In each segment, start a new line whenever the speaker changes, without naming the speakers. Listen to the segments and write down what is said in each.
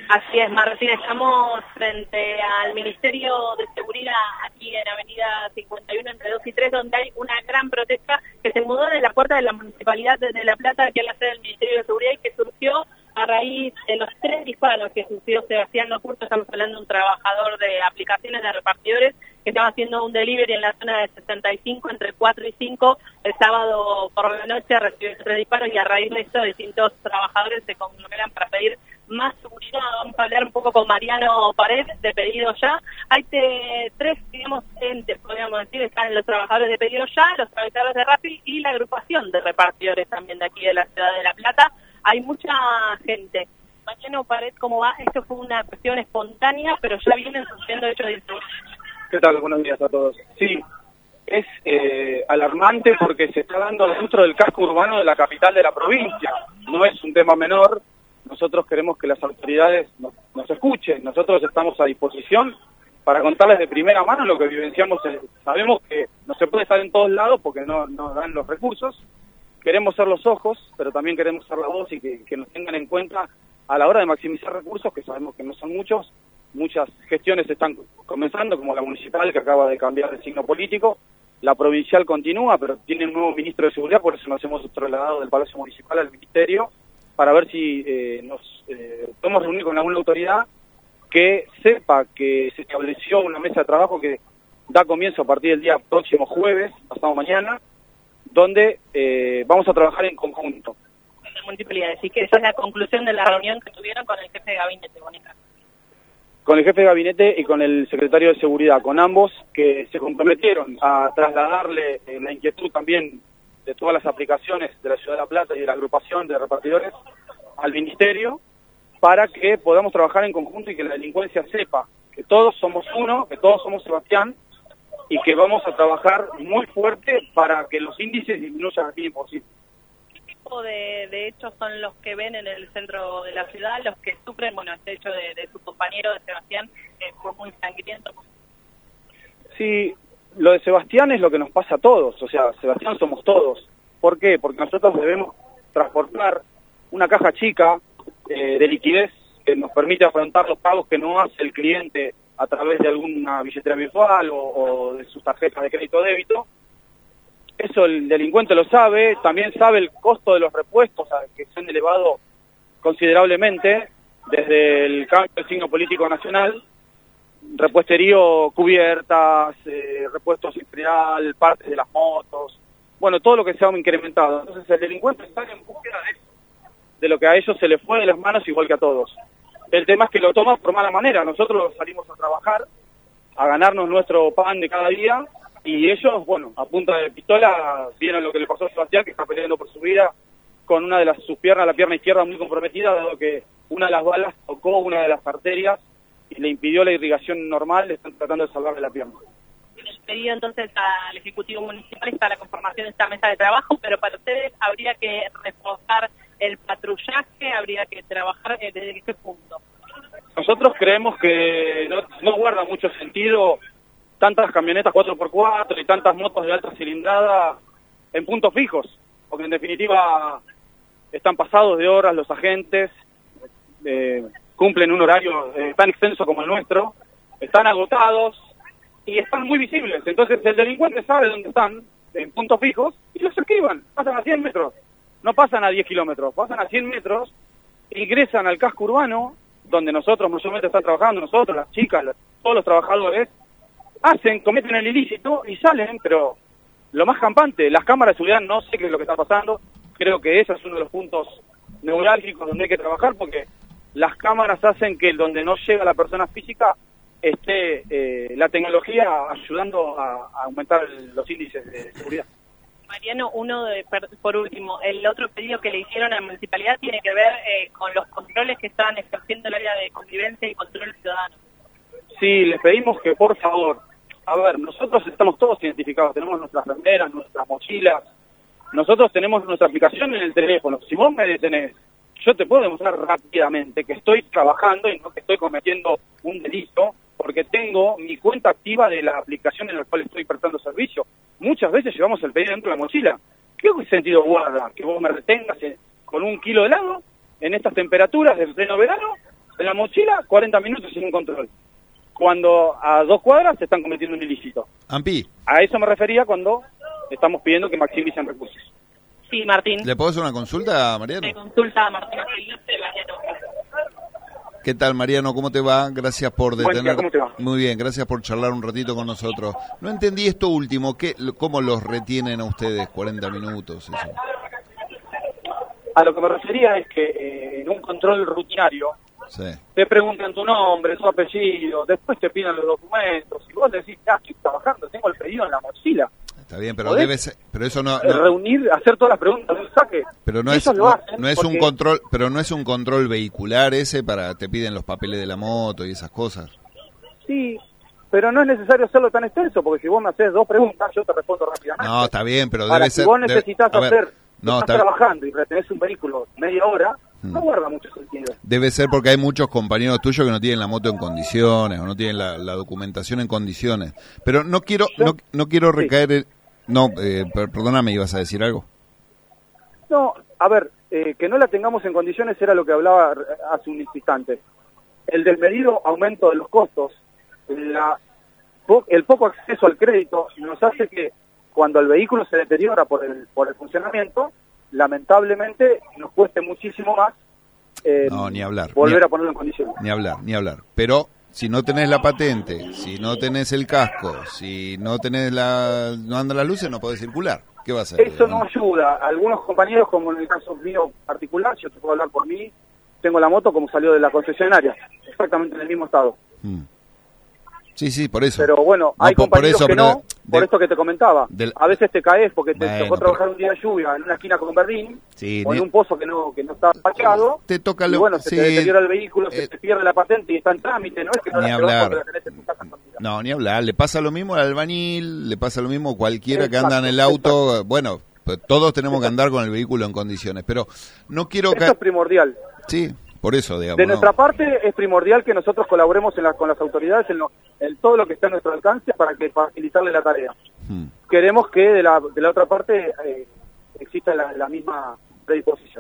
Así es, Martín, estamos frente al Ministerio de Seguridad, aquí en Avenida 51, entre 2 y 3, donde hay una gran protesta que se mudó de la puerta de la Municipalidad de La Plata, aquí a la sede del Ministerio de Seguridad, y que surgió a raíz de los 3 disparos que sufrió Sebastián Locurto. Estamos hablando de un trabajador de aplicaciones de repartidores que estaba haciendo un delivery en la zona de 65, entre 4 y 5, el sábado por la noche recibió 3 disparos, y a raíz de eso distintos trabajadores se conglomeran para pedir más seguridad. Vamos a hablar un poco con Mariano Pared, de Pedido Ya. Hay 3, digamos, entes, podríamos decir. Están los trabajadores de Pedido Ya, los trabajadores de Rappi y la agrupación de repartidores también de aquí de la ciudad de La Plata. Hay mucha gente. Mariano Pared, ¿cómo va? Esto fue una cuestión espontánea, pero ya vienen sucediendo hechos de inseguridad.
¿Qué tal? Buenos días a todos. Sí, es alarmante porque se está dando dentro del casco urbano de la capital de la provincia. No es un tema menor. Nosotros queremos que las autoridades nos escuchen. Nosotros estamos a disposición para contarles de primera mano lo que vivenciamos. Sabemos que no se puede estar en todos lados porque no dan los recursos. Queremos ser los ojos, pero también queremos ser la voz y que nos tengan en cuenta a la hora de maximizar recursos, que sabemos que no son muchos. Muchas gestiones están comenzando, como la municipal, que acaba de cambiar de signo político. La provincial continúa, pero tiene un nuevo ministro de Seguridad, por eso nos hemos trasladado del Palacio Municipal al Ministerio, para ver si nos podemos reunir con alguna autoridad que sepa que se estableció una mesa de trabajo que da comienzo a partir del día próximo jueves, pasado mañana, donde vamos a trabajar en conjunto.
La municipalidad, así que esa es la conclusión de la reunión que tuvieron con el jefe de gabinete, Mónica.
Con el jefe de gabinete y con el secretario de Seguridad, con ambos, que se comprometieron a trasladarle la inquietud también de todas las aplicaciones de la Ciudad de La Plata y de la agrupación de repartidores al Ministerio, para que podamos trabajar en conjunto y que la delincuencia sepa que todos somos uno, que todos somos Sebastián, y que vamos a trabajar muy fuerte para que los índices disminuyan al mínimo posible.
¿Qué tipo de hechos son los que ven en el centro de la ciudad, los que sufren? Bueno, este hecho de su compañero, de Sebastián, fue muy sangriento.
Sí, lo de Sebastián es lo que nos pasa a todos, o sea, Sebastián somos todos. ¿Por qué? Porque nosotros debemos transportar una caja chica de liquidez que nos permite afrontar los pagos que no hace el cliente a través de alguna billetera virtual o de sus tarjetas de crédito o débito. Eso el delincuente lo sabe, también sabe el costo de los repuestos, que se han elevado considerablemente desde el cambio del signo político nacional. Repuesterío, cubiertas, repuestos industrial, partes de las motos, bueno, todo lo que se ha incrementado. Entonces el delincuente sale en búsqueda de lo que a ellos se les fue de las manos, igual que a todos. El tema es que lo toman por mala manera. Nosotros salimos a trabajar, a ganarnos nuestro pan de cada día, y ellos, bueno, a punta de pistola, vieron lo que le pasó a Sebastián, que está peleando por su vida, con una de sus piernas, la pierna izquierda muy comprometida, dado que una de las balas tocó una de las arterias y le impidió la irrigación normal. Le están tratando de salvarle la pierna.
El pedido entonces al Ejecutivo Municipal está la conformación de esta mesa de trabajo, pero para ustedes habría que reforzar el patrullaje, habría que trabajar desde qué punto.
Nosotros creemos que no guarda mucho sentido tantas camionetas 4x4 y tantas motos de alta cilindrada en puntos fijos, porque en definitiva están pasados de horas los agentes, cumplen un horario tan extenso como el nuestro, están agotados y están muy visibles. Entonces el delincuente sabe dónde están, en puntos fijos, y los esquivan. Pasan a 100 metros, no pasan a 10 kilómetros, pasan a 100 metros, ingresan al casco urbano, donde nosotros mayormente están trabajando, nosotros, las chicas, todos los trabajadores, cometen el ilícito y salen. Pero lo más campante, las cámaras de seguridad, no sé qué es lo que está pasando. Creo que ese es uno de los puntos neurálgicos donde hay que trabajar, porque las cámaras hacen que donde no llega la persona física esté la tecnología ayudando a aumentar los índices de seguridad.
Mariano, por último, el otro pedido que le hicieron a la municipalidad tiene que ver con los controles que están ejerciendo el área de convivencia y control ciudadano. Sí,
les pedimos que por favor, a ver, nosotros estamos todos identificados, tenemos nuestras remeras, nuestras mochilas, nosotros tenemos nuestra aplicación en el teléfono. Si vos me detenés, yo te puedo demostrar rápidamente que estoy trabajando y no que estoy cometiendo un delito, porque tengo mi cuenta activa de la aplicación en la cual estoy prestando servicio. Muchas veces llevamos el pedido dentro de la mochila. ¿Qué sentido guarda que vos me retengas con 1 kilo de helado en estas temperaturas de pleno verano En la mochila, 40 minutos sin un control. Cuando a 2 cuadras se están cometiendo un ilícito.
Ampi.
A eso me refería cuando estamos pidiendo que maximicen recursos.
Sí, Martín.
¿Le puedo hacer una consulta, Mariano?
Me consulta Martín.
¿Qué tal, Mariano? ¿Cómo te va? Gracias por
Buen día,
detener.
¿cómo te va?
Muy bien, gracias por charlar un ratito con nosotros. No entendí esto último, ¿cómo los retienen a ustedes 40 minutos? Eso?
A lo que me refería es que en un control rutinario
Sí.
te preguntan tu nombre, tu apellido, después te piden los documentos y vos decís, estoy trabajando, tengo el pedido en la mochila.
Está bien, pero
¿Podés
debe ser, pero eso no,
reunir, hacer todas las preguntas de un saque.
pero no
Y
es
ellos lo
no,
hacen
no es
porque-
un control, pero no es un control vehicular ese para te piden los papeles de la moto y esas cosas.
Sí, pero no es necesario hacerlo tan extenso, porque si vos me haces 2 preguntas, yo te respondo rápidamente.
No, está bien, pero
Ahora,
debe
si
ser.
vos necesitas
a ver,
hacer,
no,
estás
está-
trabajando y retenés un vehículo media hora, no guarda mucho sentido.
Debe ser porque hay muchos compañeros tuyos que no tienen la moto en condiciones o no tienen la documentación en condiciones. Pero no quiero no quiero recaer en... No, perdóname, ¿ibas a decir algo?
No, a ver, que no la tengamos en condiciones era lo que hablaba hace un instante. El desmedido aumento de los costos, el poco acceso al crédito nos hace que cuando el vehículo se deteriora por el funcionamiento, lamentablemente nos cueste muchísimo más
No, ni hablar.
volver a ponerlo en condiciones.
Ni hablar. Pero si no tenés la patente, si no tenés el casco, si no tenés no andan las luces, no podés circular. ¿Qué va a hacer?
Eso no ayuda. Algunos compañeros, como en el caso mío particular, yo te puedo hablar por mí, tengo la moto como salió de la concesionaria, exactamente en el mismo estado.
Sí, por eso.
Pero bueno, hay
por
compañeros
eso,
que
pero
no, por esto que te comentaba. A veces te caes porque te
Bueno,
tocó trabajar un día de lluvia en una esquina con Berlín,
Sí,
o en un pozo que no está pachado,
te toca
y
lo...
bueno, se
sí,
te deteriora el vehículo, se te pierde la patente y está en trámite, no es que no
Ni
la llevas
hablar.
porque la tenés en tu casa escondida.
No, ni hablar. Le pasa lo mismo al albañil, le pasa lo mismo a cualquiera que anda en el
Exacto,
auto. Bueno, pues todos tenemos que andar con el vehículo en condiciones, pero no quiero...
Eso es primordial.
Sí, por eso, digamos.
De
¿no?
nuestra parte es primordial que nosotros colaboremos con las autoridades en todo lo que está a nuestro alcance para facilitarle la tarea. Queremos que de la otra parte exista la misma predisposición.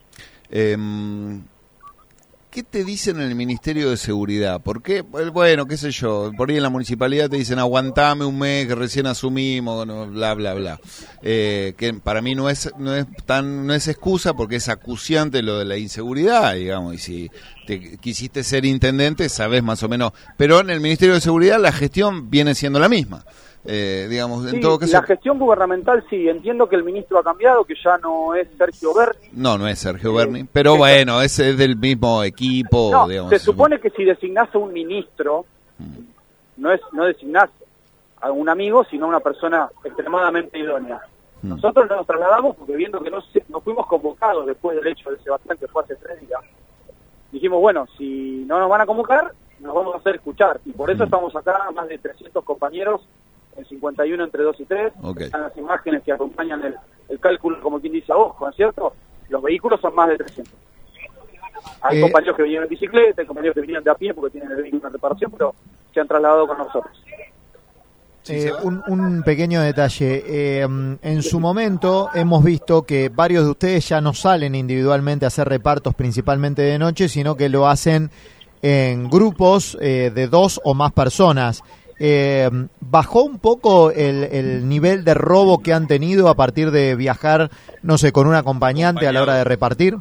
¿Qué te dicen en el Ministerio de Seguridad? ¿Por qué? Bueno, qué sé yo, por ahí en la municipalidad te dicen aguantame un mes que recién asumimos, no, bla, bla, bla. Que para mí no es excusa porque es acuciante lo de la inseguridad, digamos, y si te quisiste ser intendente sabés más o menos. Pero en el Ministerio de Seguridad la gestión viene siendo la misma. Digamos,
Sí,
en todo caso...
la gestión gubernamental sí, entiendo que el ministro ha cambiado, que ya no es Sergio Berni.
No es Sergio Berni, pero bueno, es del mismo equipo,
No,
digamos.
se supone que si designás a un ministro, no designás a un amigo, sino a una persona extremadamente idónea. Nosotros nos trasladamos porque viendo que no fuimos convocados después del hecho de Sebastián, que fue hace 3 días, dijimos, bueno, si no nos van a convocar, nos vamos a hacer escuchar. Y por eso estamos acá, más de 300 compañeros, en 51 entre 2 y 3.
Okay.
Están las imágenes que acompañan el cálculo, como quien dice a ojo, ¿no es cierto? Los vehículos son más de 300. Hay compañeros que vinieron en bicicleta, hay compañeros que vinieron de a pie porque tienen el vehículo en reparación, pero se han trasladado con nosotros.
Un pequeño detalle. En su momento hemos visto que varios de ustedes ya no salen individualmente a hacer repartos principalmente de noche, sino que lo hacen en grupos de 2 o más personas. ¿Bajó un poco el nivel de robo que han tenido a partir de viajar, no sé, con un acompañante a la hora de repartir?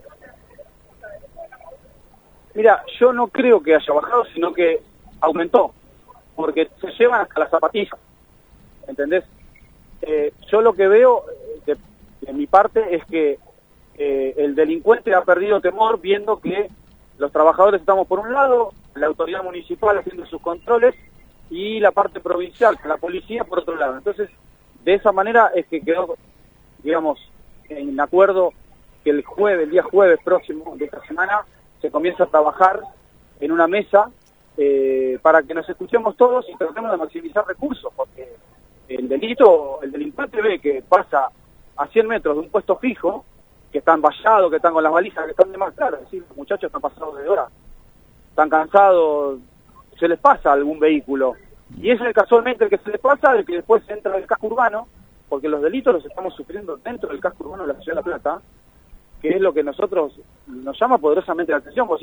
Mira, yo no creo que haya bajado, sino que aumentó, porque se llevan hasta las zapatillas, ¿entendés? Yo lo que veo, de mi parte, es que el delincuente ha perdido temor viendo que los trabajadores estamos por un lado, la autoridad municipal haciendo sus controles, y la parte provincial, la policía, por otro lado. Entonces, de esa manera es que quedó, digamos, en acuerdo que el día jueves próximo de esta semana, se comienza a trabajar en una mesa para que nos escuchemos todos y tratemos de maximizar recursos, porque el delincuente ve que pasa a 100 metros de un puesto fijo, que están vallados, que están con las balizas, que están de más claro, es decir, los muchachos están pasados de hora, están cansados, se les pasa algún vehículo, y ese es casualmente el que se les pasa, el que después entra del casco urbano, porque los delitos los estamos sufriendo dentro del casco urbano de la Ciudad de La Plata, que es lo que nos llama poderosamente la atención, porque si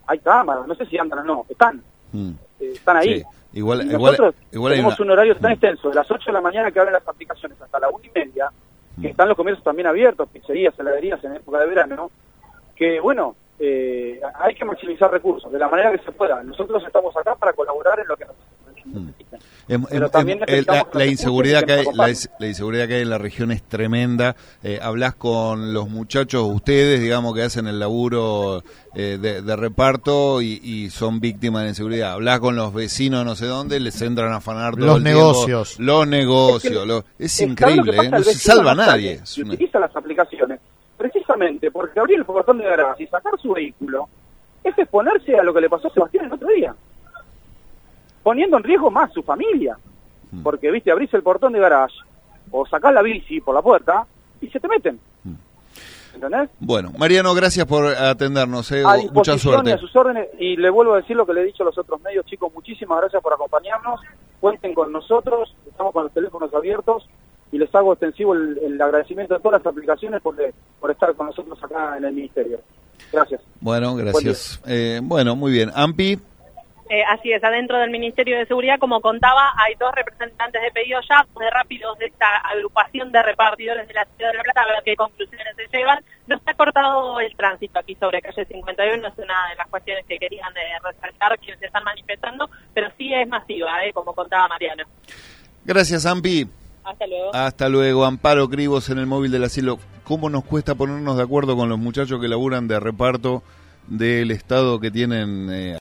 hay cámaras, no sé si andan o no, están ahí.
Sí. Igual
nosotros tenemos un horario tan
extenso,
extenso, de las 8 de la mañana que abren las aplicaciones hasta la 1:30, que están los comercios también abiertos, pizzerías, heladerías en época de verano, que bueno, hay que maximizar recursos de la manera que se pueda. Nosotros estamos acá para colaborar en lo que nos necesiten.
Pero también la inseguridad que hay, la inseguridad que hay en la región es tremenda. Hablas con los muchachos, ustedes, digamos, que hacen el laburo de reparto y son víctimas de la inseguridad. Hablas con los vecinos no sé dónde, les entran a afanar todo
los
el
negocios.
Tiempo. Los negocios. Es increíble, no se salva a nadie.
Si utiliza las aplicaciones, precisamente porque abrir el portón de garaje y sacar su vehículo es exponerse a lo que le pasó a Sebastián el otro día, poniendo en riesgo más su familia, porque viste, abrís el portón de garage o sacás la bici por la puerta y se te meten. ¿Entendés?
Bueno, Mariano, gracias por atendernos,
a
mucha suerte.
Y a sus órdenes, y le vuelvo a decir lo que le he dicho a los otros medios, chicos, muchísimas gracias por acompañarnos, cuenten con nosotros, estamos con los teléfonos abiertos, y les hago extensivo el agradecimiento de todas las aplicaciones por estar con nosotros acá en el Ministerio. Gracias.
Bueno, gracias. Bueno, muy bien. Ampi.
Así es, adentro del Ministerio de Seguridad, como contaba, hay 2 representantes de Pedido Ya, de rápidos de esta agrupación de repartidores de la Ciudad de La Plata, a ver qué conclusiones se llevan. No está cortado el tránsito aquí sobre calle 51, es una de las cuestiones que querían resaltar quienes se están manifestando, pero sí es masiva, como contaba Mariano.
Gracias, Ampi.
Hasta luego.
Hasta luego. Amparo Cribos en el móvil del asilo. ¿Cómo nos cuesta ponernos de acuerdo con los muchachos que laburan de reparto del Estado que tienen...